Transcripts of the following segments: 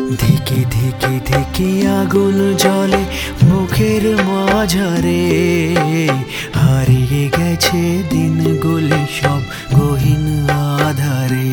ধিকে ধিকে ধিকে আগুন জ্বলে মুখের মাঝারে, হারিয়ে গেছে দিনগুলি সব গহীন আধারে।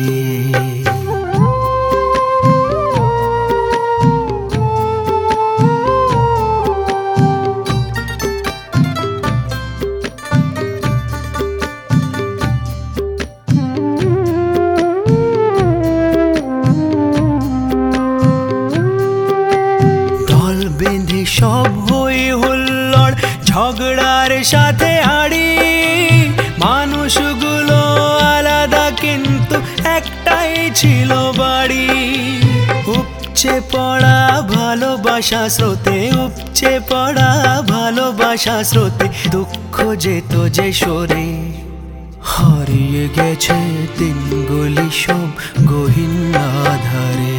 বেঁধে সব হই হুল্লোড় ঝগড়ার সাথে হাড়ি, মানুষগুলো আলাদা কিন্তু একটাই ছিল বাড়ি। উপচে পড়া ভালোবাসা স্রোতে, উপচে পড়া ভালোবাসা স্রোতে দুঃখ যেত যে সরে, হারিয়ে গেছে দিনগুলি সব গহীন আধারে।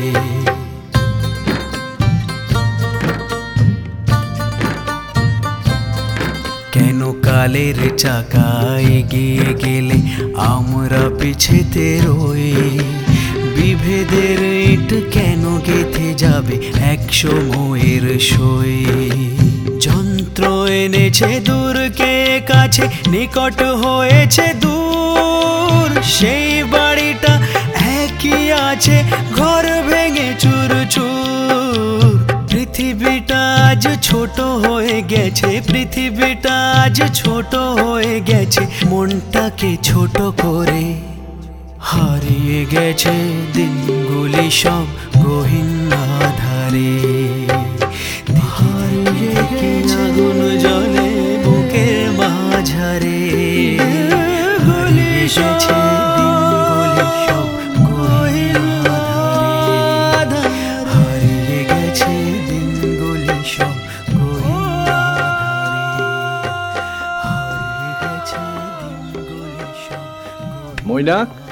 কেন কালের চাকা এগিয়ে গেলে আমরা পিছেতে রই, বিভেদের ইট কেন গেঁথে যাবে একসময়ের সই। যন্ত্র এনেছে দূরকে কাছে, নিকট হয়েছে দূর, সেই বাড়িটা একই আছে ঘর ভেঙে চুর চুর। পৃথিবীটা আজ ছোট হয়ে গেছে, পৃথিবীটা আজ ছোট হয়ে গেছে মনটাকে ছোট করে, হারিয়ে গেছে দিনগুলি সব গহীন আধারে। হারিয়ে গেছে আগুন জ্বলে বুকের মাঝারে, হারিয়ে গেছে দিনগুলি সব গহীন আধারে, হারিয়ে গেছে দিনগুলি সব গহীন আধারে, হারিয়ে গেছে দিনগুলি সব। মৈনাক।